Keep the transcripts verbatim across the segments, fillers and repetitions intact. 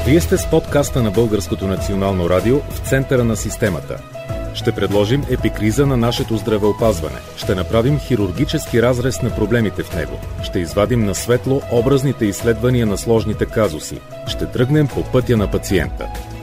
Вие сте с подкаста на Българското национално радио в центъра на системата. Ще предложим епикриза на нашето здравеопазване. Ще направим хирургически разрез на проблемите в него. Ще извадим на светло образните изследвания на сложните казуси. Ще тръгнем по пътя на пациента.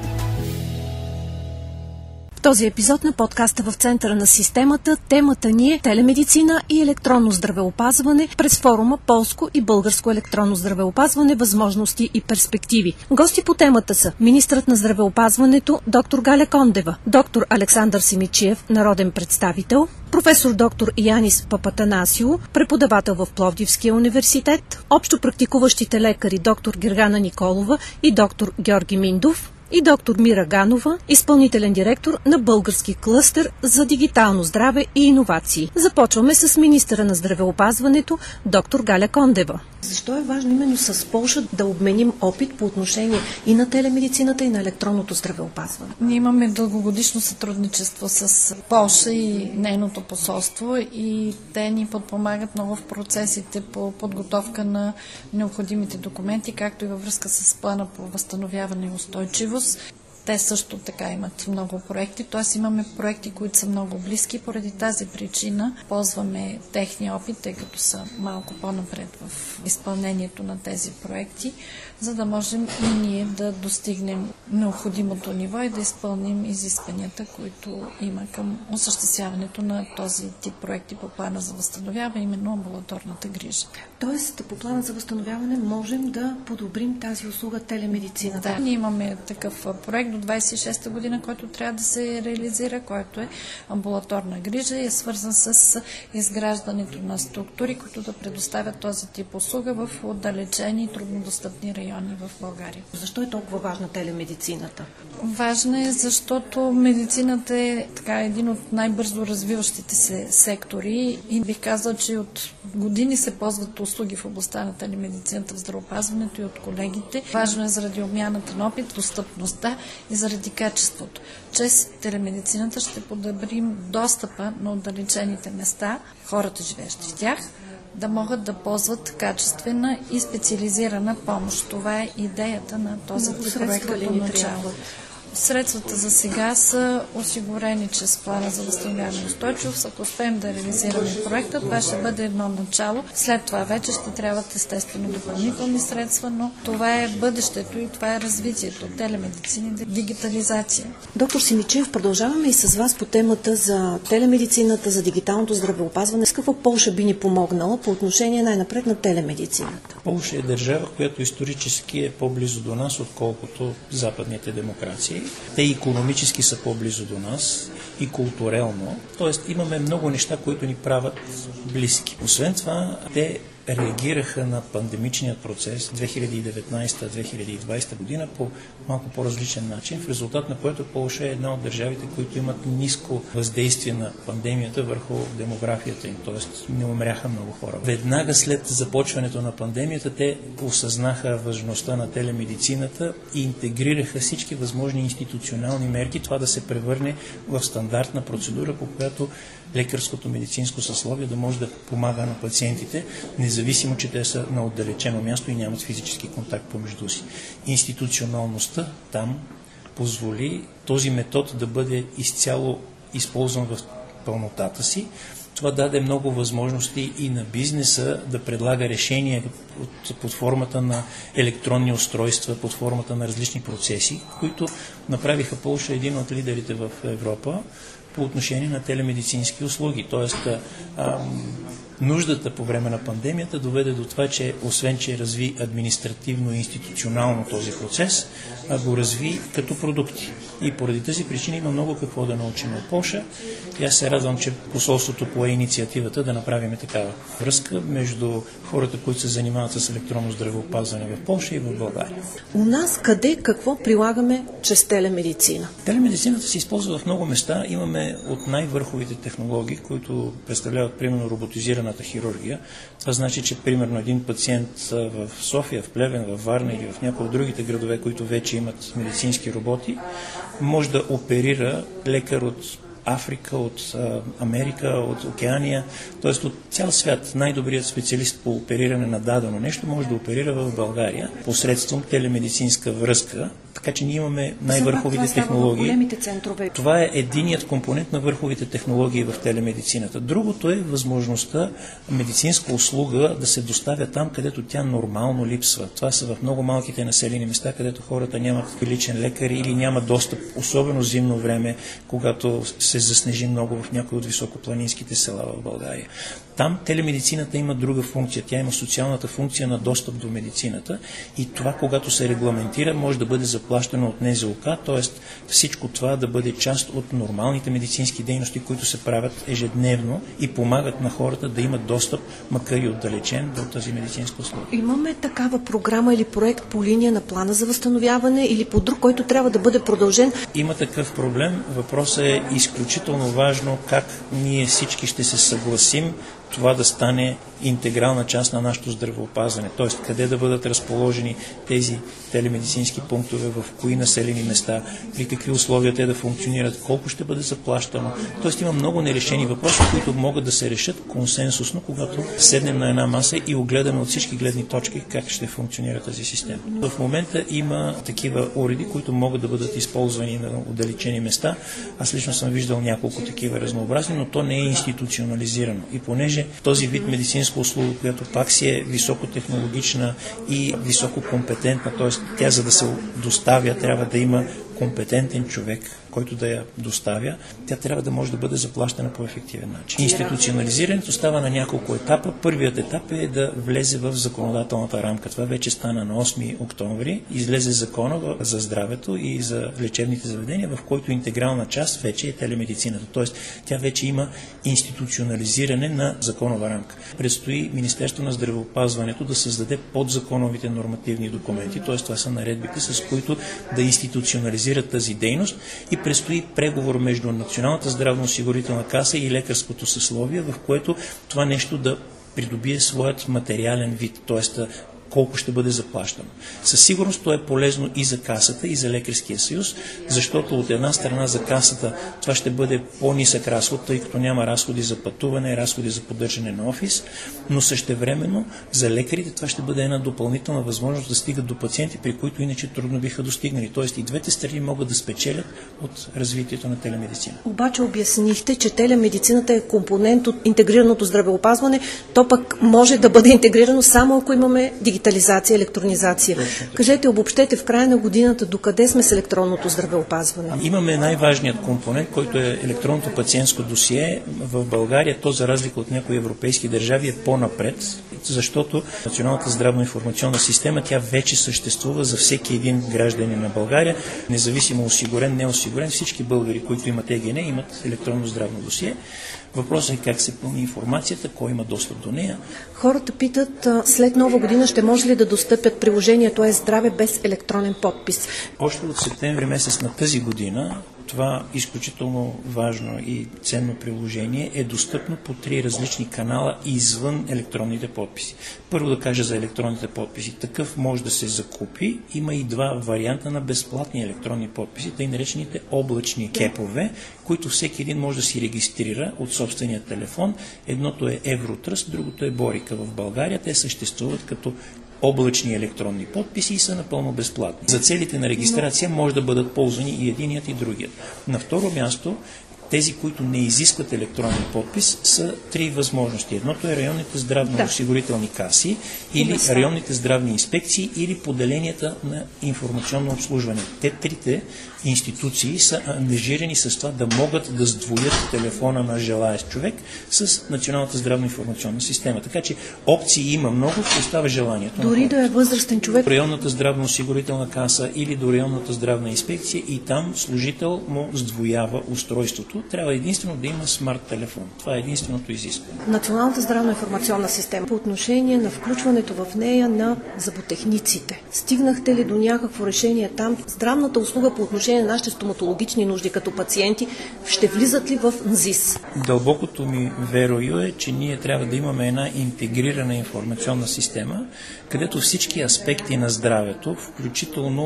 В този епизод на подкаста в центъра на системата темата ни е телемедицина и електронно здравеопазване през форума Полско и българско електронно здравеопазване, възможности и перспективи. Гости по темата са министърът на здравеопазването доктор Галя Кондева, доктор Александър Симидчиев, народен представител, професор доктор Янис Папатанасио, преподавател в Пловдивския университет, общо практикуващите лекари доктор Гергана Николова и доктор Георги Миндов, и доктор Мира Ганова, изпълнителен директор на Български клъстер за дигитално здраве и иновации. Започваме с министъра на здравеопазването доктор Галя Кондева. Защо е важно именно с Полша да обменим опит по отношение и на телемедицината, и на електронното здравеопазване? Ние имаме дългогодишно сътрудничество с Полша и нейното посолство и те ни подпомагат много в процесите по подготовка на необходимите документи, както и във връзка с плана по възстановяване и устойчивост. Те също така имат много проекти, т.е. имаме проекти, които са много близки. Поради тази причина ползваме техния опит, тъй като са малко по-напред в изпълнението на тези проекти, за да можем и ние да достигнем необходимото ниво и да изпълним изискванията, които има към осъществяването на този тип проекти по плана за възстановяване, именно амбулаторната грижа. Тоест, по плана за възстановяване можем да подобрим тази услуга телемедицина. Да, ние имаме такъв проект до двадесет и шеста година, който трябва да се реализира, който е амбулаторна грижа и е свързан с изграждането на структури, които да предоставят този тип услуга в отдалечени и труднодостъпни райони в България. Защо е толкова важна телемедицината? Важна е, защото медицината е така един от най-бързо развиващите се сектори и бих казала, че от години се ползват услуги в областта на телемедицината в здравеопазването и от колегите. Важно е заради обмяната на опит, достъпността и заради качеството. Чрез телемедицината ще подобрим достъпа на отдалечените места, хората живеещи в тях, да могат да ползват качествена и специализирана помощ. Това е идеята на този проект като начало. Средствата за сега са осигурени чрез плана за възстановяване и устойчивост. Ако успеем да реализираме проекта, това ще бъде едно начало. След това вече ще трябват естествено допълнителни средства, но това е бъдещето и това е развитието. Телемедицина и дигитализация. Доктор Симидчиев, продължаваме и с вас по темата за телемедицината, за дигиталното здравеопазване. С какво Полша би ни помогнала по отношение най-напред на телемедицината? Полша е държава, която исторически е по-близо до нас, отколкото западните демокрации. Те икономически са по-близо до нас и културално. Тоест имаме много неща, които ни правят близки. Освен това, те реагираха на пандемичния процес две хиляди и деветнадесета - две хиляди и двадесета година по малко по-различен начин, в резултат на което Полша е една от държавите, които имат ниско въздействие на пандемията върху демографията им, т.е. не умряха много хора. Веднага след започването на пандемията те осъзнаха важността на телемедицината и интегрираха всички възможни институционални мерки, това да се превърне в стандартна процедура, по която лекарското медицинско съсловие да може да помага на пациентите, независимо, че те са на отдалечено място и нямат физически контакт помежду си. Институционалността там позволи този метод да бъде изцяло използван в пълнотата си. Това даде много възможности и на бизнеса да предлага решения под формата на електронни устройства, под формата на различни процеси, които направиха Полша един от лидерите в Европа по отношение на телемедицински услуги. Тоест, а, нуждата по време на пандемията доведе до това, че освен, че разви административно и институционално този процес, а го разви като продукти. И поради тази причина има много какво да научим от Полша. И аз се радвам, че посолството пое инициативата да направим такава връзка между хората, които се занимават с електронно здравеопазване в Полша и в България. У нас къде, какво прилагаме чрез телемедицина? Телемедицината се използва в много места. Имаме от най-върховите технологии, които представляват примерно роботизираната хирургия. Това значи, че примерно един пациент в София, в Плевен, в Варна или в някои от другите градове, които вече имат медицински роботи, може да оперира лекар от Африка, от а, Америка, от Океания, т.е. от цял свят. Най-добрият специалист по опериране на дадено нещо може да оперира в България посредством телемедицинска връзка, така че ние имаме най-върховите технологии. Това е единият компонент на върховите технологии в телемедицината. Другото е възможността медицинска услуга да се доставя там, където тя нормално липсва. Това са в много малките населени места, където хората нямат личен лекар или нямат достъп, особено зимно време, когато се заснежи много в някои от високопланинските села в България. Там телемедицината има друга функция. Тя има социалната функция на достъп до медицината и това, когато се регламентира, може да бъде заплащано от Н З О К, т.е. всичко това да бъде част от нормалните медицински дейности, които се правят ежедневно и помагат на хората да имат достъп, макар и отдалечен, до тази медицинска услуга. Имаме такава програма или проект по линия на плана за възстановяване или по друг, който трябва да бъде продължен? Има такъв проблем. Въпросът е изключително важно как ние всички ще се съгласим това да стане интегрална част на нашето здравеопазване. Т.е. къде да бъдат разположени тези телемедицински пунктове, в кои населени места, при какви условия те да функционират, колко ще бъде заплащано. Т.е. има много нерешени въпроси, които могат да се решат консенсусно, когато седнем на една маса и огледаме от всички гледни точки как ще функционира тази система. В момента има такива уреди, които могат да бъдат използвани на отдалечени места. Аз лично съм виждал няколко такива разнообразни, но то не е институционализирано. И понеже този вид медицинска услуга, която пак си е високотехнологична и висококомпетентна, т.е. тя за да се доставя трябва да има компетентен човек, който да я доставя, тя трябва да може да бъде заплащана по ефективен начин. Институционализирането става на няколко етапа. Първият етап е да влезе в законодателната рамка. Това вече стана на осми октомври. Излезе закона за здравето и за лечебните заведения, в който интегрална част вече е телемедицината. Тоест, тя вече има институционализиране на законова рамка. Предстои Министерство на здравеопазването да създаде подзаконовите нормативни документи, т.е. това са наредбите, с които да институционализират тази дейност и предстои преговор между Националната здравноосигурителна каса и лекарското съсловие, в което това нещо да придобие своят материален вид, т.е. колко ще бъде заплащано. Със сигурност то е полезно и за касата, и за лекарския съюз, защото от една страна за касата това ще бъде по-нисък разход, тъй като няма разходи за пътуване, разходи за поддържане на офис, но същевременно за лекарите това ще бъде една допълнителна възможност да стигат до пациенти, при които иначе трудно биха достигнали. Тоест и двете страни могат да спечелят от развитието на телемедицина. Обаче обяснихте, че телемедицината е компонент от интегрираното здравеопазване, то пък може да бъде интегрирано само ако имаме дигитализация, електронизация. Кажете, обобщете в края на годината докъде сме с електронното здравеопазване? Имаме най-важният компонент, който е електронното пациентско досие. В България то, за разлика от някои европейски държави, е по-напред, защото Националната здравно-информационна система, тя вече съществува за всеки един гражданин на България, независимо осигурен, неосигурен. Всички българи, които имат Е Г Н, имат електронно здравно досие. Въпросът е как се пълни информацията, кой има достъп до нея. Хората питат, след нова година ще може ли да достъпят приложението е здраве без електронен подпис? Още от септември месец на тази година това изключително важно и ценно приложение е достъпно по три различни канала извън електронните подписи. Първо да кажа за електронните подписи. Такъв може да се закупи. Има и два варианта на безплатни електронни подписи, тъй наречените облачни кепове, които всеки един може да си регистрира от собствения телефон. Едното е Евротръст, другото е Борика в България. Те съществуват като облачни електронни подписи и са напълно безплатни. За целите на регистрация може да бъдат ползвани и единият и другият. На второ място, тези, които не изискват електронен подпис, са три възможности. Едното е районните здравно-осигурителни каси или районните здравни инспекции или поделенията на информационно обслужване. Те трите институции са ангажирани с това да могат да сдвоят телефона на желаещ човек с Националната здравно-информационна система. Така че опции има много, остава желанието. Дори да е възрастен човек. Районната здравно-осигурителна каса или до районната здравна инспекция и там служител му сдвоява устройството. Трябва единствено да има смарт телефон. Това е единственото изискване. Националната здравно-информационна система по отношение на включването в нея на зъботехниците. Стигнахте ли до някакво решение там? Здравната услуга по отношение на нашите стоматологични нужди като пациенти ще влизат ли в Н З И С? Дълбокото ми верою е, че ние трябва да имаме една интегрирана информационна система, където всички аспекти на здравето, включително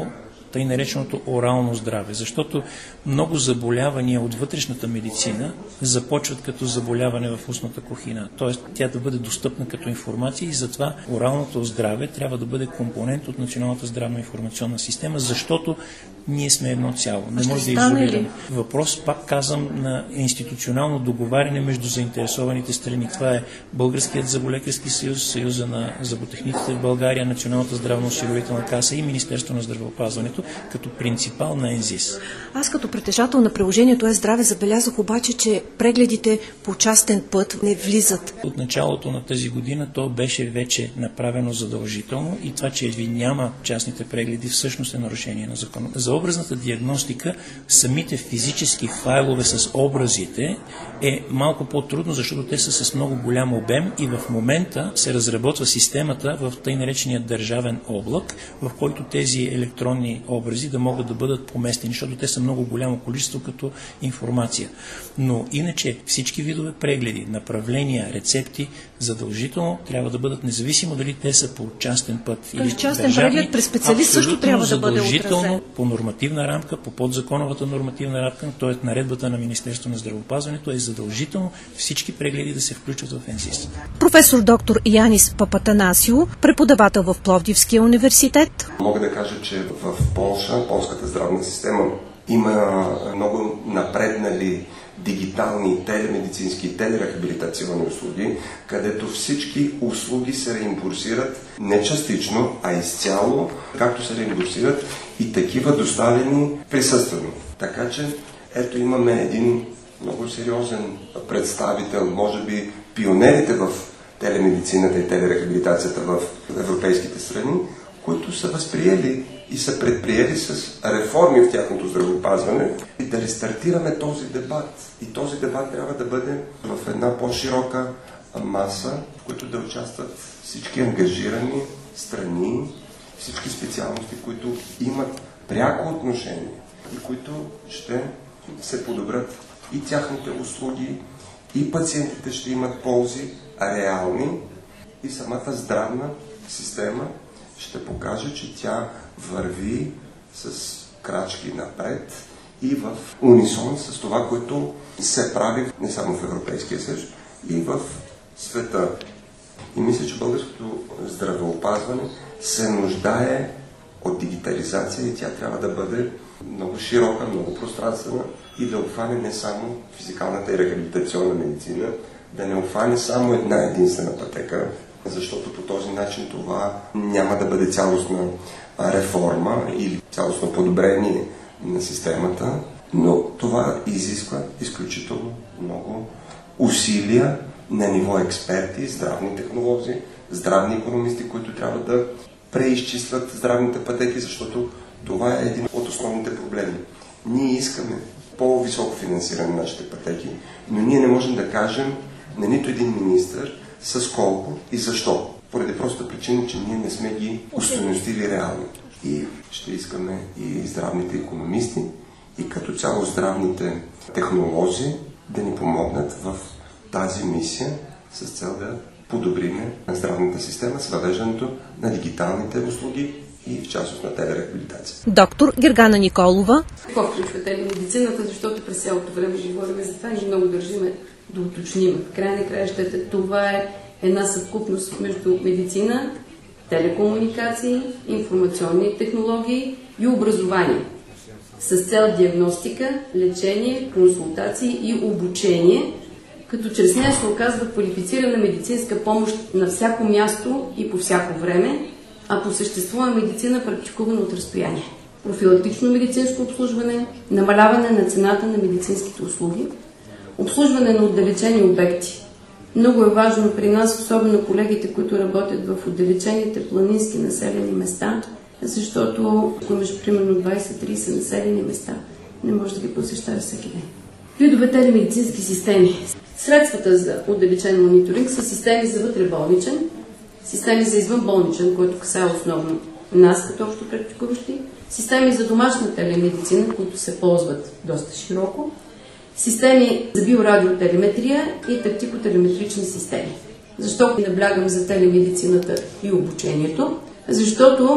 тъй нареченото орално здраве, защото много заболявания от вътрешната медицина започват като заболяване в устната кухина, т.е. тя да бъде достъпна като информация и затова оралното здраве трябва да бъде компонент от Националната здравна информационна система, защото ние сме едно цяло. Не може да изолираме. Въпрос, пак казвам, на институционално договаряне между заинтересованите страни. Това е Българският зъболекарски съюз, Съюза на зъботехниците в България, Националната здравноосигурителна каса и Министерство на здравеопазването като принципал на ЕНЗИС. Аз като притежател на приложението е-здраве забелязах обаче, че прегледите по частен път не влизат. От началото на тази година то беше вече направено задължително и това, че ви няма частните прегледи, всъщност е нарушение на закона. За образната диагностика самите физически файлове с образите е малко по-трудно, защото те са с много голям обем и в момента се разработва системата в тъй наречения държавен облак, в който тези електронни образи да могат да бъдат поместени, защото те са много голямо количество като информация. Но иначе всички видове прегледи, направления, рецепти задължително трябва да бъдат, независимо дали те са по частен път или или частен държавни, преглед през специалист също трябва да бъде задължително по нормативна рамка, по подзаконовата нормативна рамка, т.е. наредбата на Министерство на здравеопазването е задължително всички прегледи да се включват в ЕНЗИС. Професор доктор Янис Папатанасио, преподавател в Пловдивския университет. Мога да кажа, че в Полша, полската здравна система има много напреднали дигитални телемедицински и телерехабилитационни услуги, където всички услуги се реимбурсират не частично, а изцяло, както се реимбурсират и такива доставени присъствено. Така че ето имаме един много сериозен представител, може би пионерите в телемедицината и телерехабилитацията в европейските страни, които са възприели и са предприели с реформи в тяхното здравеопазване и да рестартираме този дебат. И този дебат трябва да бъде в една по-широка маса, в които да участват всички ангажирани страни, всички специалности, които имат пряко отношение и които ще се подобрят и тяхните услуги, и пациентите ще имат ползи реални, и самата здравна система ще покаже, че тя върви с крачки напред и в унисон с това, което се прави не само в Европейския съюз, и в света. И мисля, че българското здравеопазване се нуждае от дигитализация и тя трябва да бъде много широка, много пространствена и да обхване не само физикалната и рехабилитационна медицина, да не обхване само една единствена пътека, защото по този начин това няма да бъде цялостна реформа или цялостно подобрение на системата, но това изисква изключително много усилия на ниво експерти, здравни технолози, здравни икономисти, които трябва да преизчислят здравните пътеки, защото това е един от основните проблеми. Ние искаме по-високо финансиране на нашите пътеки, но ние не можем да кажем на нито един министър с колко и защо. Поради проста причина, че ние не сме ги устойностили реално. И ще искаме и здравните икономисти, и като цяло здравните технолози да ни помогнат в тази мисия с цел да подобриме здравната система с въвеждането на дигиталните услуги и в частност на телерехабилитация. Доктор Гергана Николова. Какво включва телемедицината, защото през цялото време говорим за това, ние много държиме да уточним. В край на краищата това е една съвкупност между медицина, телекомуникации, информационни технологии и образование с цел диагностика, лечение, консултации и обучение, като чрез нея се оказва квалифицирана медицинска помощ на всяко място и по всяко време, а по същество е медицина, практикувана от разстояние. Профилактично медицинско обслужване, намаляване на цената на медицинските услуги, обслужване на отдалечени обекти. Много е важно при нас, особено колегите, които работят в отдалечените планински населени места, защото ако имаш примерно двайсет-трийсет населени места, не можеш да ги посещаваш всеки ден. Видове телемедицински системи. Средствата за отдалечен мониторинг са системи за вътреболничен, системи за извънболничен, който касае основно нас като общо практикуващи, системи за домашна телемедицина, които се ползват доста широко, системи за биорадиотелеметрия и тактикотелеметрични системи. Защо наблягам за телемедицината и обучението? Защото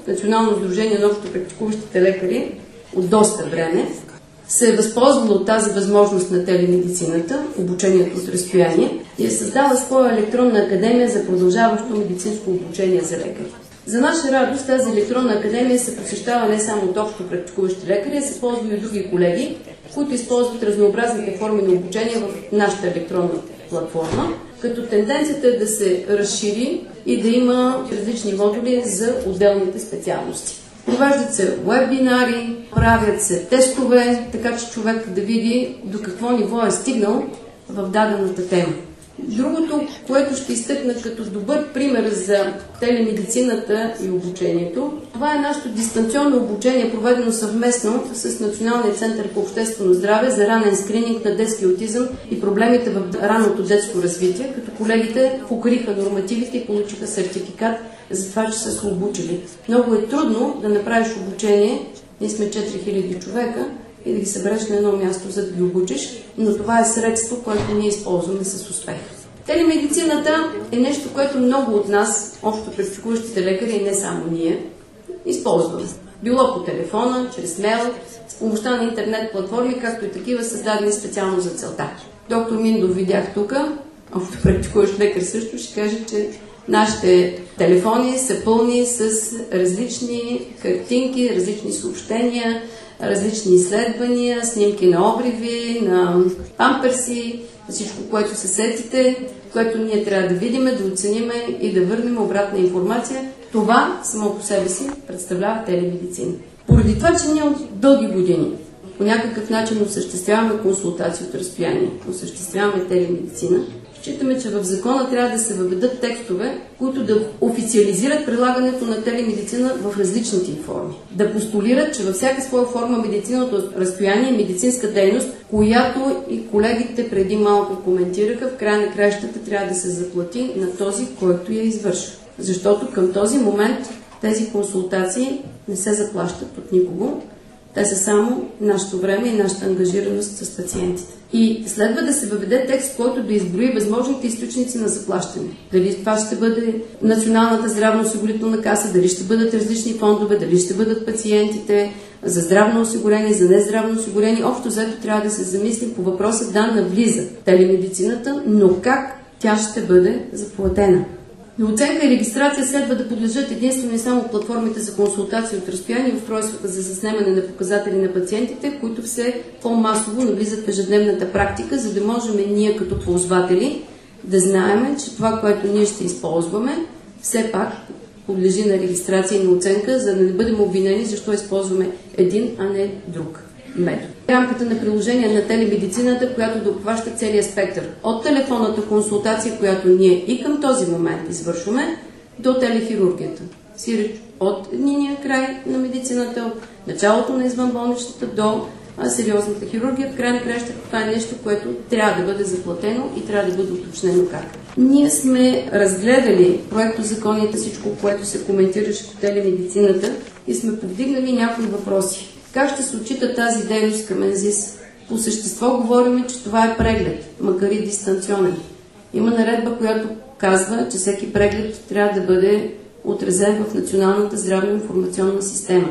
Национално сдружение на общо практикуващите лекари от доста време се е възползвала от тази възможност на телемедицината, обучението от разстояние, и е създала своя електронна академия за продължаващо медицинско обучение за лекари. За наша радост тази електронна академия се посещава не само от общо практикуващи лекари, а се ползва и от други колеги, които използват разнообразните форми на обучение в нашата електронна платформа, като тенденцията е да се разшири и да има различни модули за отделните специалности. Провеждат се вебинари, правят се тестове, така че човек да види до какво ниво е стигнал в дадената тема. Другото, което ще изтъкна като добър пример за телемедицината и обучението, това е нашето дистанционно обучение, проведено съвместно с Националния център по обществено здраве за ранен скрининг на детски аутизъм и проблемите в ранното детско развитие, като колегите покриха нормативите и получиха сертификат за това, че са се обучили. Много е трудно да направиш обучение, ние сме четири хиляди човека, и да ги събереш на едно място, за да ги обучиш, но това е средство, което ние използваме с успех. Телемедицината е нещо, което много от нас, общо практикуващите лекари и не само ние, използваме. Било по телефона, чрез мейл, с помощта на интернет платформи, както и такива създадени специално за целта. Доктор Миндов видях тук, общо практикуващ лекар също, ще каже, че нашите телефони са пълни с различни картинки, различни съобщения, различни изследвания, снимки на обриви, на памперси, всичко, което се сетите, което ние трябва да видим, да оцениме и да върнем обратна информация. Това само по себе си представлява телемедицина. Поради това, че ние от дълги години по някакъв начин осъществяваме консултации от разстояние, осъществяваме телемедицина, считаме, че в закона трябва да се въведат текстове, които да официализират прилагането на телемедицина в различните й форми. Да постулират, че във всяка своя форма медицината разстояние е медицинска дейност, която и колегите преди малко коментираха, в края на краищата трябва да се заплати на този, който я извършва. Защото към този момент тези консултации не се заплащат от никого. Те са само нашето време и нашата ангажираност с пациентите. И следва да се въведе текст, който да изброи възможните източници на заплащане. Дали това ще бъде Националната здравноосигурителна каса, дали ще бъдат различни фондове, дали ще бъдат пациентите за здравно осигурени, за нездравно осигурени. Общо взето трябва да се замислим по въпроса, да, навлиза телемедицината, но как тя ще бъде заплатена. На оценка и регистрация следва да подлежат единствено и само платформите за консултации от разстояние и устройствата за заснемане на показатели на пациентите, които все по-масово навлизат в ежедневната практика, за да можем ние като ползватели да знаем, че това, което ние ще използваме, все пак подлежи на регистрация и на оценка, за да не бъдем обвинени защо използваме един, а не друг метод. Рамката на приложение на телемедицината, която да обхваща целия спектър. От телефонната консултация, която ние и към този момент извършваме, до телехирургията. Сиреч от единия край на медицината, от началото на извънболничната до а, сериозната хирургия. В край на краищата това е нещо, което трябва да бъде заплатено и трябва да бъде уточнено как. Ние сме разгледали проектозаконите, всичко, което се коментираше по телемедицината, и сме повдигнали някои въпроси. Как ще се отчита тази дейност към ЕНЗИС? По същество говорим, че това е преглед, макар и дистанционен. Има наредба, която казва, че всеки преглед трябва да бъде отразен в Националната здравно-информационна система.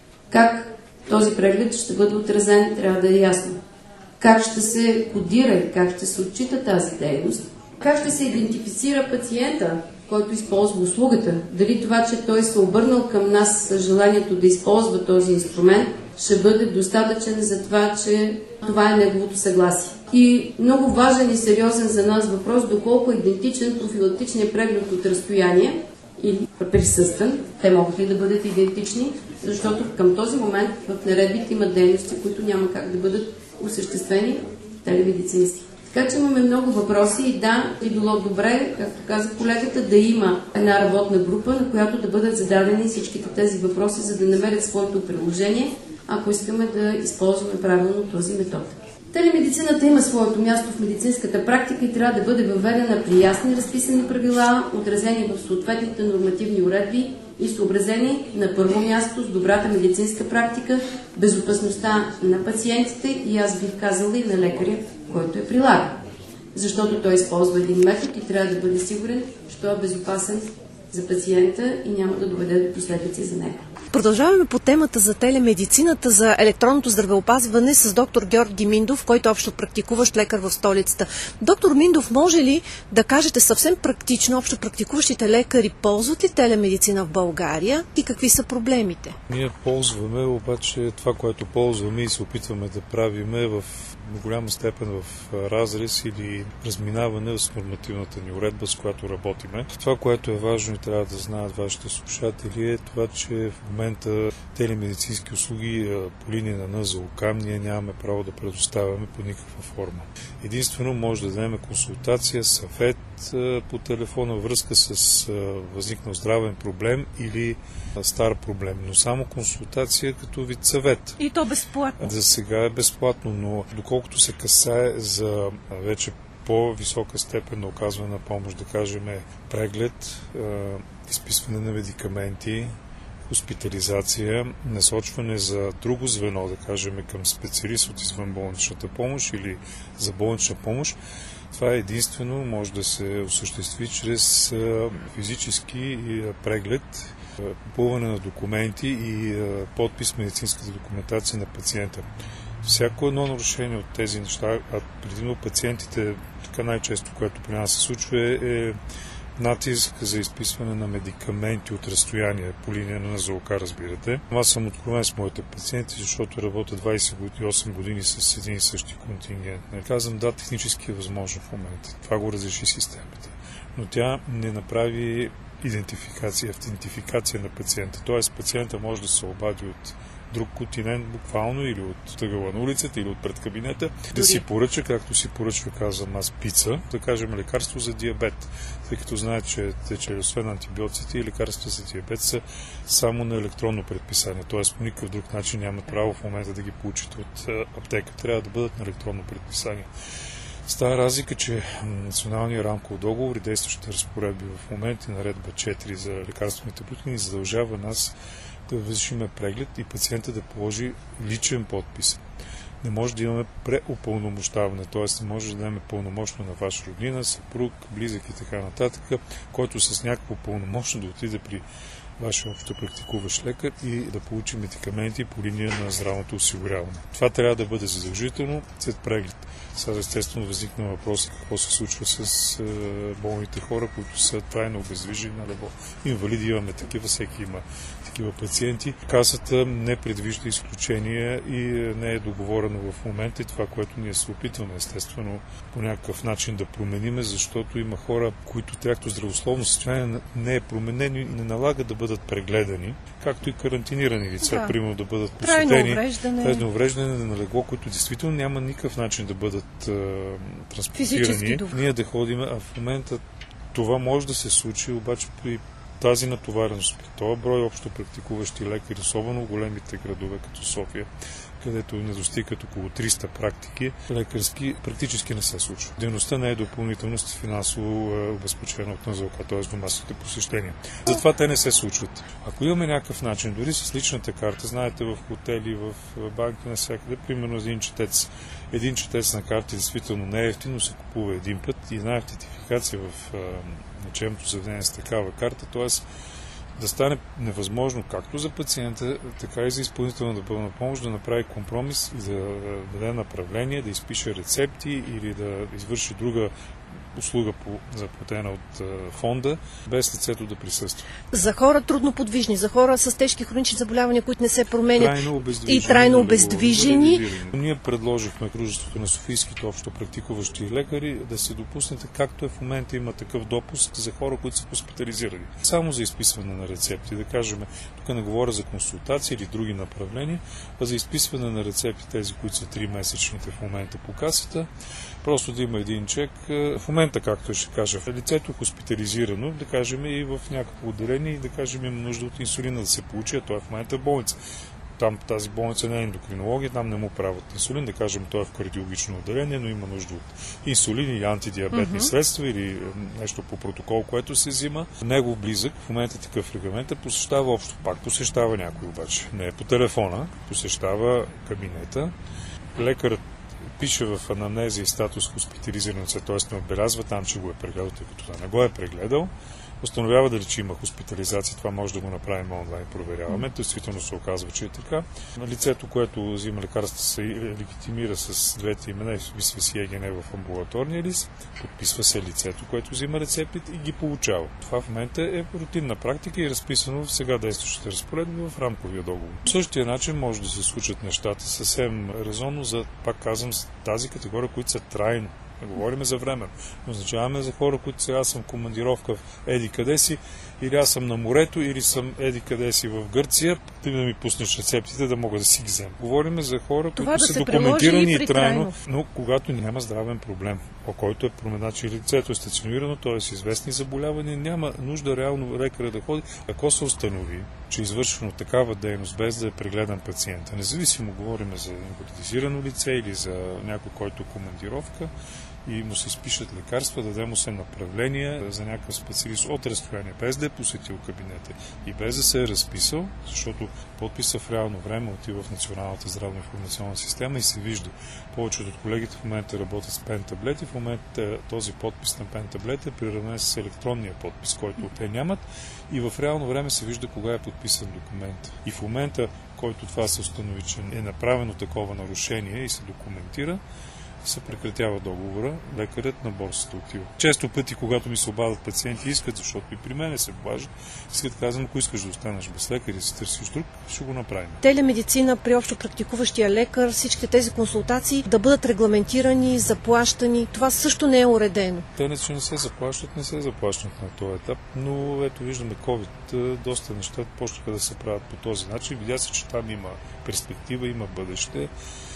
Как този преглед ще бъде отразен, трябва да е ясно. Как ще се кодира, как ще се отчита тази дейност? Как ще се идентифицира пациента, който използва услугата? Дали това, че той се обърнал към нас с желанието да използва този инструмент, ще бъде достатъчен за това, че това е неговото съгласие. И много важен и сериозен за нас въпрос, доколко е идентичен профилактичният преглед от разстояние или присъствен. Те могат ли да бъдат идентични? Защото към този момент в наредбите има дейности, които няма как да бъдат осъществени телемедицински. Така че имаме много въпроси и да, е било добре, както каза колегата, да има една работна група, на която да бъдат зададени всичките тези въпроси, за да намерят своето приложение, ако искаме да използваме правилно този метод. Телемедицината има своето място в медицинската практика и трябва да бъде въведена при ясни разписани правила, отразени в съответните нормативни уредби и съобразени на първо място с добрата медицинска практика, безопасността на пациентите и аз бих казала и на лекаря, който я прилага. Защото той използва един метод и трябва да бъде сигурен, че той е безопасен за пациента и няма да доведе до последици за него. Продължаваме по темата за телемедицината, за електронното здравеопазване с доктор Георги Миндов, който е общо практикуващ лекар в столицата. Доктор Миндов, може ли да кажете съвсем практично, общо практикуващите лекари ползват ли телемедицина в България и какви са проблемите? Ние ползваме, обаче това, което ползваме и се опитваме да правиме в голяма степен в разрез или разминаване с нормативната ни уредба, с която работиме. Това, което е важно и трябва да знаят вашите слушатели, е това, че в момента телемедицински услуги по линия на НЗОК ние нямаме право да предоставяме по никаква форма. Единствено може да дадем консултация, съвет по телефона, връзка с възникнал здравен проблем или стар проблем, но само консултация като вид съвет. И то безплатно. За сега е безплатно, но доколкото се касае за вече по-висока степен на оказване на помощ, да кажем преглед, изписване на медикаменти, хоспитализация, насочване за друго звено, да кажем към специалист от извънболничната помощ или за болнична помощ, това единствено може да се осъществи чрез физически преглед, попълване на документи и подпис в медицинската документация на пациента. Всяко едно нарушение от тези неща, а предимно пациентите, така най-често, което при нас се случва, е, е натиск за изписване на медикаменти от разстояние по линия на НЗОК, разбирате. Аз съм откровен с моите пациенти, защото работя двадесет и осем години с един и същи контингент. Не казвам, да, технически е възможно в момента. Това го разреши системата. Но тя не направи идентификация, автентификация на пациента. Тоест пациента може да се обади от друг континент, буквално, или от тъгъла на улицата, или от пред кабинета, да си поръча, както си поръчва, казвам аз, пица, да кажем лекарство за диабет, тъй като знаят, че, че освен антибиотиците и лекарства за диабет са само на електронно предписание, т.е. по никакъв друг начин нямат право в момента да ги получите от аптека. Трябва да бъдат на електронно предписание. С тази разлика, че националният рамков договор и действащите разпоредби в момента, наредба четири за лекарствените продукти, ни задължава нас да вършиме преглед и пациента да положи личен подпис. Не може да имаме преупълномощаване, т.е. не може да дадем пълномощно на ваша роднина, съпруг, близък и така нататък, който с някакво пълномощно да отиде при вашия общо практикуващ лекар и да получи медикаменти по линия на здравното осигуряване. Това трябва да бъде задължително след преглед. Сега естествено възникна въпрос какво се случва с болните хора, които са трайно обездвижени, налево инвалиди, имаме такива, всеки има такива пациенти. Касата не предвижда изключения и не е договорено в момента и това, което ние се опитваме естествено по някакъв начин да промениме, защото има хора, които тяхното здравословно състояние не е променено и не налага да бъдат прегледани, както и карантинирани лица, да. Примерно да бъдат посетени. Трайно увреждане. Трайно увреждане на легло, които действително няма никакъв начин да бъдат а, транспортирани. Ние да ходим, а в момента това може да се случи, обаче при тази натовареност, при този брой общо практикуващи лекари, особено в големите градове като София, където не достигат около триста практики, лекарски практически не се случва. Дейността не е допълнително финансово обезпечена от НЗОК, т.е. домашните посещения. Затова те не се случват. Ако имаме някакъв начин, дори с личната карта, знаете, в хотели, в банки, навсякъде, примерно един четец, един четец на карта действително не е ефтино, се купува един път и една идентификация в лечебното заведение с такава карта, т.е. да стане невъзможно както за пациента, така и за изпълнителна доброволна помощ да направи компромис и да даде направление, да изпише рецепти или да извърши друга услуга заплатена от фонда, без лицето да присъства. За хора трудноподвижни, за хора с тежки хронични заболявания, които не се променят трайно и трайно обездвижени. Ние предложихме Дружеството на софийските общо практикуващи лекари да се допуснете, както е в момента има такъв допуск за хора, които са хоспитализирани. Само за изписване на рецепти, да кажем, тук не говоря за консултации или други направления, а за изписване на рецепти, тези, които са три месечните в момента по касата, просто да има един чек. В момента, както ще кажа, лицето е хоспитализирано, да кажем, и в някакво отделение, и да кажем, има нужда от инсулина да се получи, а той е в момента в болница. Там тази болница не е ендокринология, там не му правят инсулин, да кажем, той е в кардиологично отделение, но има нужда от инсулин или антидиабетни uh-huh. средства или нещо по протокол, което се взима. Негов близък, в момента такъв регламент, посещава общо пак, посещава някой обаче. Не е по телефона, посещава кабинета. Лекарът пише в анамнезия и статус хоспитализиран, т.е. не отбелязва там, че го е прегледал, тъй като да не го е прегледал. установява дали че има хоспитализация, това може да го направим онлайн, проверяваме. Действително се оказва, че е така. Лицето, което взима лекарства, се легитимира с двете имена и вписва си ЕГН в амбулаторния лист, подписва се лицето, което взима рецептите и ги получава. Това в момента е рутинна практика и разписано в сега действащите разпоредби в рамковия договор. По същия начин може да се случат нещата съвсем резонно за, пак казвам, тази категория, които са трайно. Не говорим за време. Означаваме за хора, които сега съм командировка в еди къде си, или аз съм на морето, или съм еди къде си в Гърция, ти да ми пуснеш рецептите, да мога да си ги взема. Говорим за хора, това които да са документирани и трайно, но когато няма здравен проблем, по който е променен, че лицето е стационирано, т.е. с известни заболявания, няма нужда реално лекаря да ходи. Ако се установи, че е извършено такава дейност, без да е прегледан пациента, независимо говорим за инвалидизирано лице или за някой, който е командировка, и му се изпишат лекарства, даде му се направление за някакъв специалист от разстояние, без да е посетил кабинета и без да се е разписал, защото подписа в реално време отива в Националната здравна информационна система и се вижда. Повечето от колегите в момента работят с пен таблети, в момента този подпис на пен таблет е приравнен с електронния подпис, който те нямат, и в реално време се вижда кога е подписан документ. И в момента, който това се установи, че е направено такова нарушение и се документира, се прекратява договора, лекарят на борсата отива. Често пъти, когато ми се обадят пациенти, искат, защото и при мен се обаждат, искат да казвам, ако искаш да останеш без лекар и да си търсиш друг, ще го направим. Телемедицина при общо практикуващия лекар, всички тези консултации да бъдат регламентирани, заплащани, това също не е уредено. Те не, че не се заплащат, не се заплащат на този етап, но ето виждаме COVID, доста неща почнаха да се правят по този начин. Видя се, че там има перспектива, има бъдеще.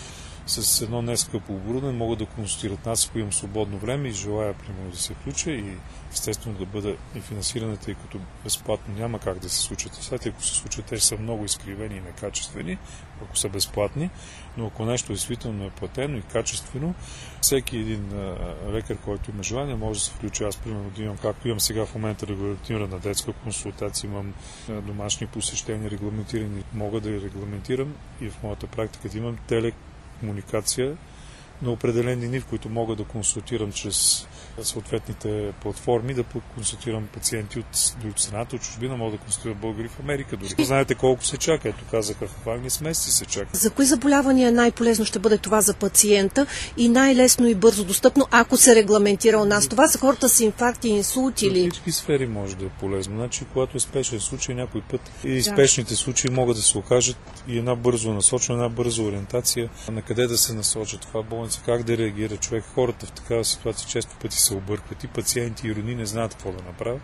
С едно нескъпо оборудване могат да консултират нас, ако имам свободно време и желая, примерно, да се включа и естествено да бъда и финансирана, тъй като безплатно няма как да се случат. Сега, ако се случат, те са много изкривени и некачествени, ако са безплатни, но ако нещо действително е платено и качествено, всеки един а, лекар, който има желание, може да се включи. Аз, примерно, да имам, както имам сега в момента регламентирана детска консултация, имам а, домашни посещения регламентирани, мога да я регламентирам и в моята практика да имам телек комуникация на определени дни, в които мога да консултирам чрез съответните платформи, да консултирам пациенти от, от страната, от чужбина, мога да консултирам българи в Америка дори. Знаете колко се чака, ето казаха в Англия с месеци се чака. За кои заболявания най-полезно ще бъде това за пациента и най-лесно и бързо достъпно, ако се регламентира у нас? Това са хората с инфаркти, инсулти или... В всички сфери може да е полезно. Значи, когато е спешен случай, някой път и да. Спешните случаи могат да се окажат и една бързо насочена, една бърза ориентация на къде да се насочат това болница, как да реагира човек. Хората в такава ситуация често пъти се объркват и пациенти и родни не знаят какво да направят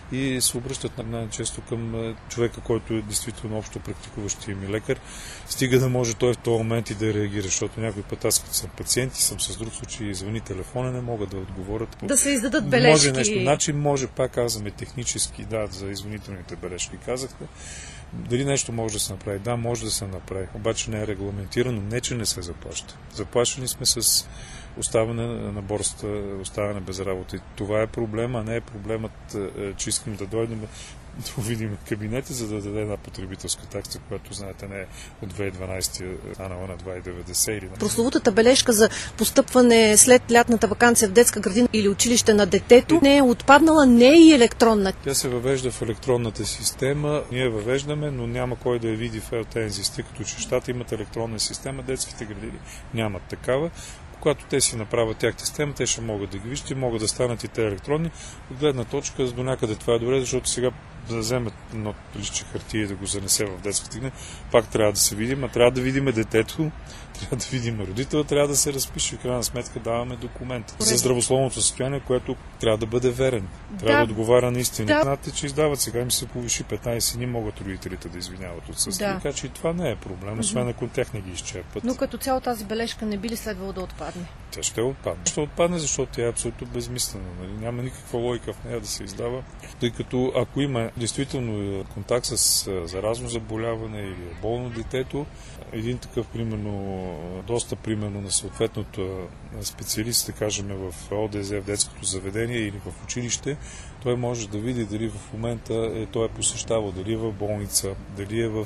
и се обръщат най-често към човека, който е действително общо практикуващия ми лекар. Стига да може той в този момент и да реагира, защото някой път аз като съм пациент и съм с друг случай, звъни телефона, не могат да отговорят. Да се издадат бележки. Може нещо. Начин може, пак казваме технически, да, за извинителните бележки казахте. Дали нещо може да се направи? Да, може да се направи. Обаче не е регламентирано, не че не се заплаща. Заплащани сме с оставане на борсата, оставане без работа. И това е проблема, а не е проблемът, че искам да дойдем да видим кабинета, за да даде една потребителска такса, която, знаете, не е от две хиляди и дванадесета станала на два хиляди и деветдесета. Или... Прословутата бележка за постъпване след лятната ваканция в детска градина или училище на детето не е отпаднала, не е и електронна. Тя се въвежда в електронната система. Ние въвеждаме, но няма кой да я види в елтензис, тъй като училищата имат електронна система, детските градини нямат такава. Когато те си направят тяхната система, те ще могат да ги виждат и могат да станат и те електронни. От гледна точка до някъде това е добре, защото сега да вземат едно листче хартия и да го занесе в детската градина, пак трябва да се видим, а трябва да видим детето, трябва да видим родителя, трябва да се разпише и в крайна сметка даваме документ за здравословното състояние, което трябва да бъде верен. Трябва да, да отговаря на истина. Да. Знаете, че издават сега им се повиши петнадесет дни, могат родителите да извиняват отсъствие. Да. Така че и това не е проблем, освен ако тях не ги изчерпат. Но като цяло тази бележка не би ли следвало да отпадне? Тя ще отпадне. Ще отпадне, защото тя е абсолютно безмислена. Нали? Няма никаква логика в нея да се издава, тъй като ако има действително контакт с заразно заболяване или болно детето, един такъв, примерно, доста примерно на съответното специалист, да кажем в О Д З, в детското заведение или в училище, той може да види дали в момента е, той е посещавал, дали е в болница, дали е в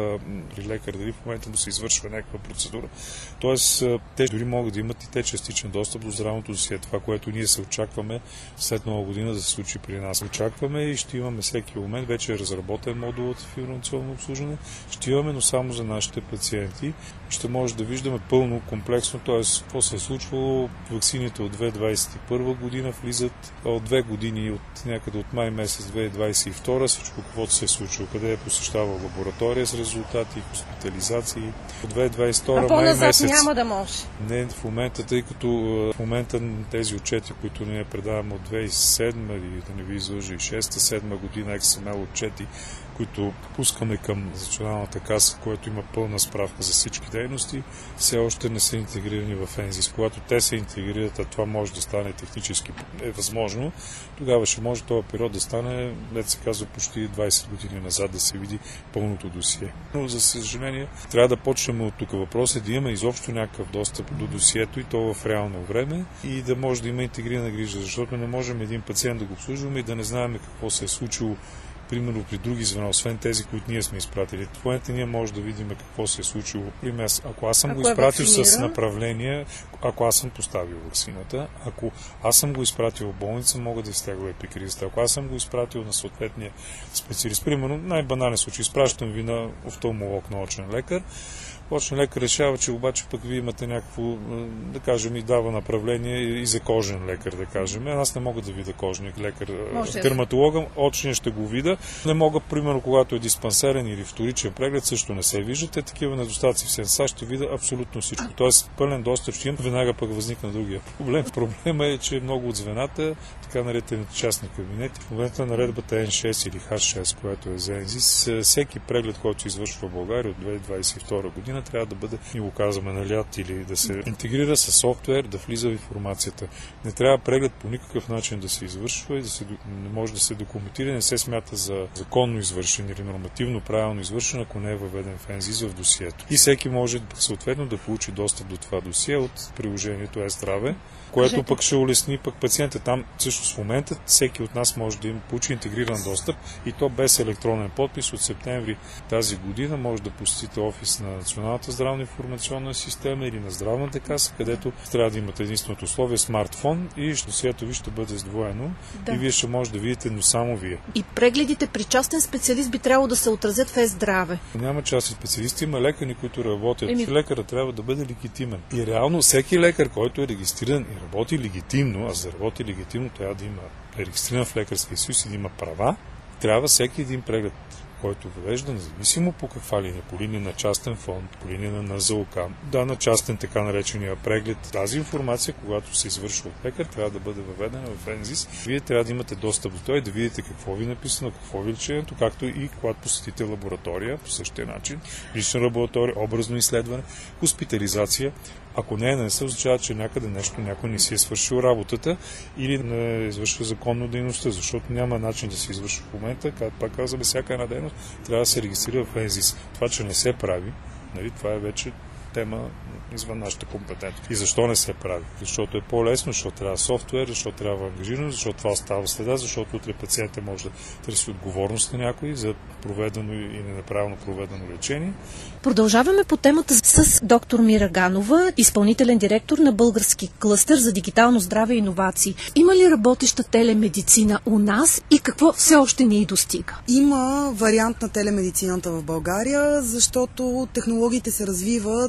при лекар, дали в момента му се извършва някаква процедура. Тоест, те дори могат да имат и те частичен достъп до здравното досие. Това, което ние се очакваме след нова година да се случи при нас. Очакваме и ще имаме всеки момент, вече е разработен модулът в информационно обслужване, ще имаме, но само за нашите пациенти. Ще може да виждаме пълно, комплексно, т.е. какво се е случвало. Ваксините от две хиляди двадесет и първа година влизат от две години, от някъде от май месец две хиляди двадесет и втора, всичко каквото се е случило, къде е посещавал лаборатория с резултати, хоспитализации. От две хиляди двадесет и втора май месец няма да може. Не, в момента, тъй като в момента тези отчети, които ние предаваме от две хиляди и седма или да не ви излъжа и шеста седма година Екс Ем Ел отчети, които пускаме към Националната каса, която има пълна справка за всички дейности, все още не са интегрирани в ЕНЗИС. Когато те се интегрират, а това може да стане технически е възможно, тогава ще може този период да стане, лет се казва, почти двадесет години назад, да се види пълното досие. Но, за съжаление, трябва да почнем от тук. Въпрос е да имаме изобщо някакъв достъп до досието и то в реално време и да може да има интегрирана грижа, защото не можем един пациент да го обслужваме и да не знаем какво се е случило примерно при други звена, освен тези, които ние сме изпратили. В момента ние може да видим какво се е случило. Пример, ако аз съм ако го изпратил е с направление, ако аз съм поставил ваксината, ако аз съм го изпратил в болница, мога да изтегля епикризата. Ако аз съм го изпратил на съответния специалист, примерно, най-банален случай, изпращам ви на офталмолог, на очен лекар, очен лекар решава, че обаче пък вие имате някакво, да кажем, и дава направление и за кожен лекар, да кажем. Аз не мога да видя кожник лекар. Дерматолога, очния ще го видя. Не мога, примерно, когато е диспансерен или вторичен преглед, също не се виждате. Такива недостатъци в СЕНСА ще видя абсолютно всичко. Тоест, пълен достъп ще има. Веднага пък възникна другия проблем. Проблема е, че много от звената, така наречените частни кабинети, в момента наредбата Н шест или Х шест, която е за ЕНЗИС, всеки преглед, който се извършва в България от две хиляди двадесет и втора година, трябва да бъде, ни го казваме, налят или да се интегрира с софтуер, да влиза в информацията. Не трябва преглед по никакъв начин да се извършва и да се, не може да се документира, не се смята за законно извършен или нормативно правилно извършен, ако не е въведен в ЕНЗИС в досието. И всеки може съответно да получи достъп до това досие от приложението Е-здраве, което пък ще улесни пък пациента. Там всъщност в момента всеки от нас може да им получи интегриран достъп и то без електронен подпис. От септември тази година може да посетите офис на Националната здравна информационна система или на здравната каса, където трябва да имате единственото условие смартфон и досието ви ще бъде сдвоено да. И вие ще може да видите, но само вие. И прегледите при частен специалист би трябвало да се отразят в Е-здраве. Няма частни специалисти, има лекари, които работят. Еми... Лекарът трябва да бъде легитимен. И реално всеки лекар, който е регистриран и работи легитимно, а за да работи легитимно трябва да има регистриран в лекарския съюз и да има права, трябва всеки един преглед, който въвежда, независимо по каква линия, по линия на частен фонд, по линия на Н З О К, да, на частен така наречения преглед. Тази информация, когато се извършва от лекар, трябва да бъде въведена в ЕНЗИС. Вие трябва да имате достъп до това и да видите какво ви е написано, какво ви е лечението, както и когато посетите лаборатория, по същия начин, лична лаборатория, образно изследване, хоспитализация. Ако не, не се означава, че някъде нещо някой не си е свършил работата или не извършва законно дейността, защото няма начин да се извършва в момента. Както пак казваме, всяка една дейност трябва да се регистрира в ЕНЗИС. Това, че не се прави, нали, това е вече тема извън нашата компетентност. И защо не се прави? Защото е по-лесно, защото трябва софтуер, защото трябва ангажираност, защото това остава следа, защото утре пациента може да търси отговорност на някой за проведено и неправилно проведено лечение. Продължаваме по темата с доктор Мира Ганова, изпълнителен директор на Български клъстер за дигитално здраве и иновации. Има ли работеща телемедицина у нас и какво все още ни достига? Има вариант на телемедицината в България, защото технологиите се развиват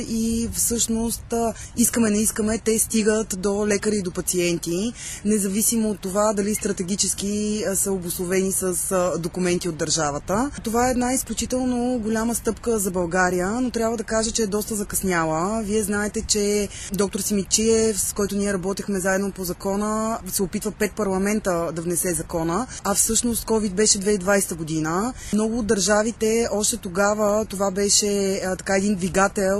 и всъщност искаме не искаме, те стигат до лекари и до пациенти, независимо от това дали стратегически са обусловени с документи от държавата. Това е една изключително голяма стъпка за България, но трябва да кажа, че е доста закъсняла. Вие знаете, че доктор Симидчиев, с който ние работехме заедно по закона, се опитва пет парламента да внесе закона, а всъщност ковид беше две хиляди и двадесета година. Много от държавите още тогава това беше а, така един двигател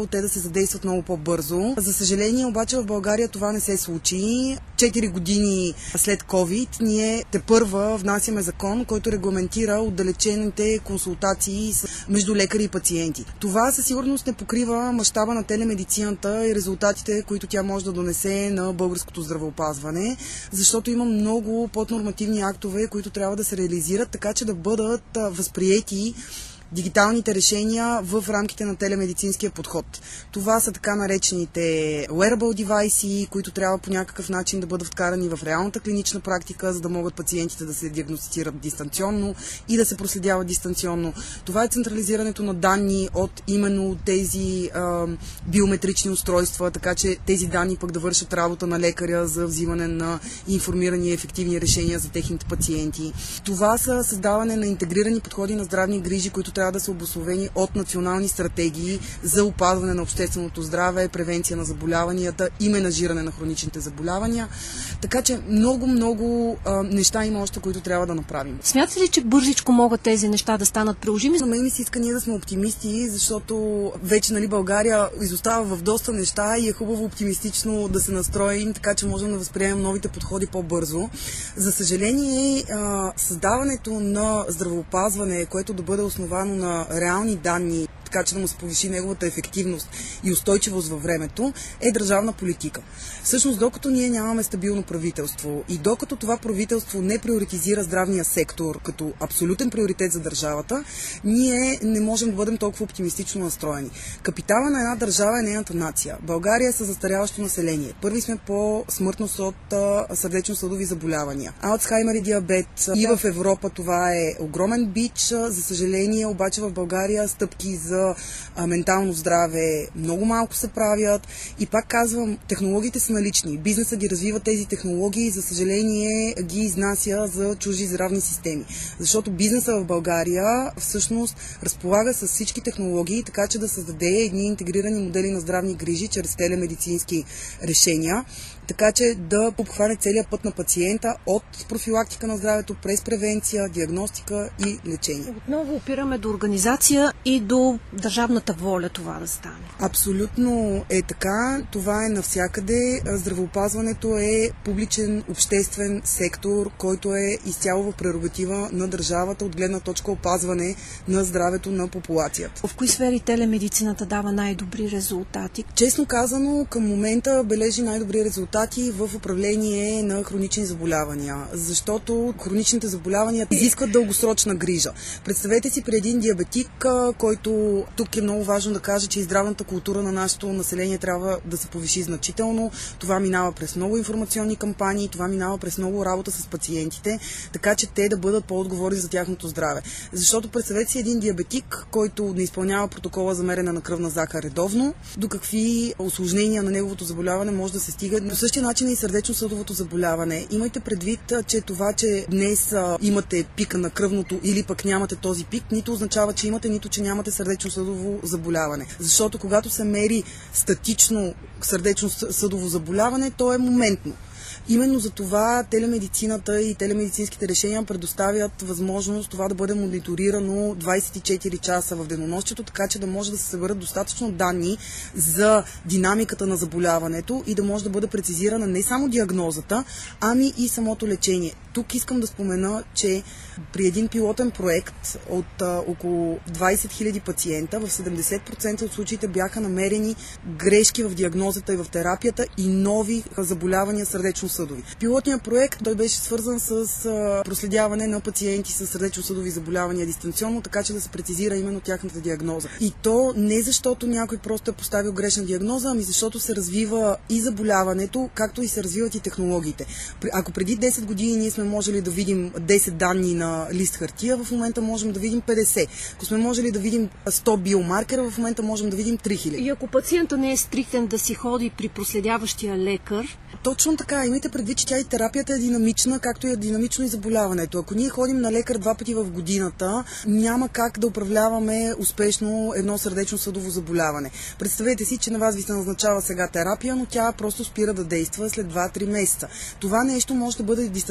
трябвало те да се задействат много по-бързо. За съжаление обаче в България това не се случи. Четири години след COVID ние тепърва внасяме закон, който регламентира отдалечените консултации между лекари и пациенти. Това със сигурност не покрива мащаба на телемедицината и резултатите, които тя може да донесе на българското здравеопазване, защото има много поднормативни актове, които трябва да се реализират, така че да бъдат възприети дигиталните решения в рамките на телемедицинския подход. Това са така наречените wearable devices, които трябва по някакъв начин да бъдат вкарани в реалната клинична практика, за да могат пациентите да се диагностицират дистанционно и да се проследяват дистанционно. Това е централизирането на данни от именно тези а, биометрични устройства, така че тези данни пък да вършат работа на лекаря за взимане на информирани и ефективни решения за техните пациенти. Това са създаване на интегрирани подходи на здравни грижи, които трябва да са обусловени от национални стратегии за опазване на общественото здраве, превенция на заболяванията и менажиране на хроничните заболявания. Така че много, много а, неща има още, които трябва да направим. Смятате ли, че бързичко могат тези неща да станат приложими? На мен ми се иска ние да сме оптимисти, защото вече нали, България изостава в доста неща и е хубаво оптимистично да се настроим, така че можем да възприемем новите подходи по-бързо. За съжаление, а, създаването на здравеопазване, което да бъде основано на реални данни, така че да му се повиши неговата ефективност и устойчивост във времето, е държавна политика. Всъщност, докато ние нямаме стабилно правителство и докато това правителство не приоритизира здравния сектор като абсолютен приоритет за държавата, ние не можем да бъдем толкова оптимистично настроени. Капитала на една държава е нейната нация. България е със застаряващо население. Първи сме по смъртност от сърдечно-съдови заболявания. Алцхаймер и диабет. И в Европа това е огромен бич. За съжаление, обаче в България стъпки за ментално здраве много малко се правят. И пак казвам, технологиите са налични. Бизнесът ги развива тези технологии и за съжаление ги изнася за чужди здравни системи. Защото бизнесът в България всъщност разполага с всички технологии, така че да създаде едни интегрирани модели на здравни грижи чрез телемедицински решения, така че да обхване целият път на пациента от профилактика на здравето през превенция, диагностика и лечение. Отново опираме до организация и до държавната воля това да стане. Абсолютно е така. Това е навсякъде. Здравеопазването е публичен обществен сектор, който е изцяло в прерогатива на държавата от гледна точка опазване на здравето на популацията. В кои сфери телемедицината дава най-добри резултати? Честно казано, към момента бележи най-добри резултати в управление на хронични заболявания, защото хроничните заболявания изискват дългосрочна грижа. Представете си при един диабетик, който тук е много важно да кажа, че и здравната култура на нашето население трябва да се повиши значително. Това минава през много информационни кампании, това минава през много работа с пациентите, така че те да бъдат по-отговорни за тяхното здраве. Защото представете си един диабетик, който не изпълнява протокола за мерене на кръвна захар редовно, до какви усложнения на неговото заболяване може да се стига. По същия начин и сърдечно-съдовото заболяване. Имайте предвид, че това, че днес а, имате пика на кръвното или пък нямате този пик, нито означава, че имате, нито че нямате сърдечно-съдово заболяване. Защото когато се мери статично сърдечно-съдово заболяване, то е моментно. Именно за това телемедицината и телемедицинските решения предоставят възможност това да бъде мониторирано двадесет и четири часа в денонощието, така че да може да се съберат достатъчно данни за динамиката на заболяването и да може да бъде прецизирана не само диагнозата, ами и самото лечение. Тук искам да спомена, че при един пилотен проект от а, около двадесет хиляди пациента в седемдесет процента от случаите бяха намерени грешки в диагнозата и в терапията и нови заболявания сърдечно-съдови. Пилотният проект той беше свързан с а, проследяване на пациенти с сърдечно-съдови заболявания дистанционно, така че да се прецизира именно тяхната диагноза. И то не защото някой просто е поставил грешна диагноза, ами защото се развива и заболяването, както и се развиват и технологиите. Ако преди десет години ние сме можели да видим десет данни на лист хартия, в момента можем да видим петдесет. Ако сме можели да видим сто биомаркера, в момента можем да видим три хиляди. И ако пациента не е стриктен да си ходи при проследяващия лекар? Точно така. Имайте предвид, че тя и терапията е динамична, както и е динамично и заболяването. Ако ние ходим на лекар два пъти в годината, няма как да управляваме успешно едно сърдечно-съдово заболяване. Представете си, че на вас ви се назначава сега терапия, но тя просто спира да действа след два-три месеца. Това нещо може да бъде дистанционно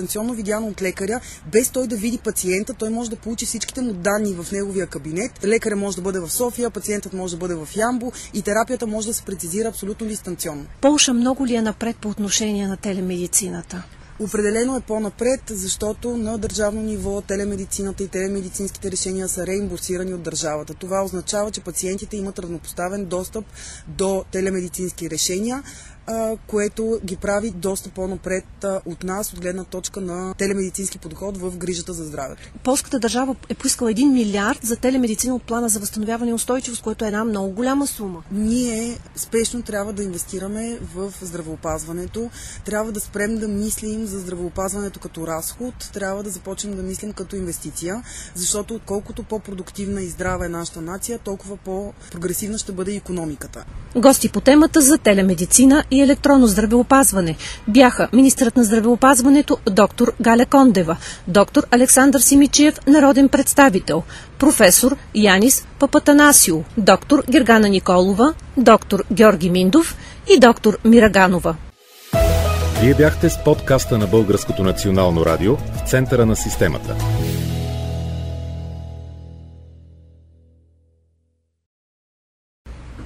видяно от лекаря, без той да види пациента, той може да получи всичките му данни в неговия кабинет. Лекаря може да бъде в София, пациентът може да бъде в Ямбол и терапията може да се прецизира абсолютно дистанционно. Полша много ли е напред по отношение на телемедицината? Определено е по-напред, защото на държавно ниво телемедицината и телемедицинските решения са реимбурсирани от държавата. Това означава, че пациентите имат равнопоставен достъп до телемедицински решения, което ги прави доста по-напред от нас, от гледна точка на телемедицински подход в грижата за здравето. Полската държава е поискала един милиард за телемедицина от плана за възстановяване и устойчивост, което е една много голяма сума. Ние спешно трябва да инвестираме в здравеопазването, трябва да спрем да мислим за здравеопазването като разход, трябва да започнем да мислим като инвестиция, защото колкото по-продуктивна и здрава е нашата нация, толкова по-прогресивна ще бъде и икономиката. Гости по темата за телемедицина и електронно здравеопазване бяха министърът на здравеопазването доктор Галя Кондева, доктор Александър Симичиев, народен представител, професор Янис Папатанасио, доктор Гергана Николова, доктор Георги Миндов и доктор Мира Ганова. Вие бяхте с подкаста на Българското национално радио в центъра на системата.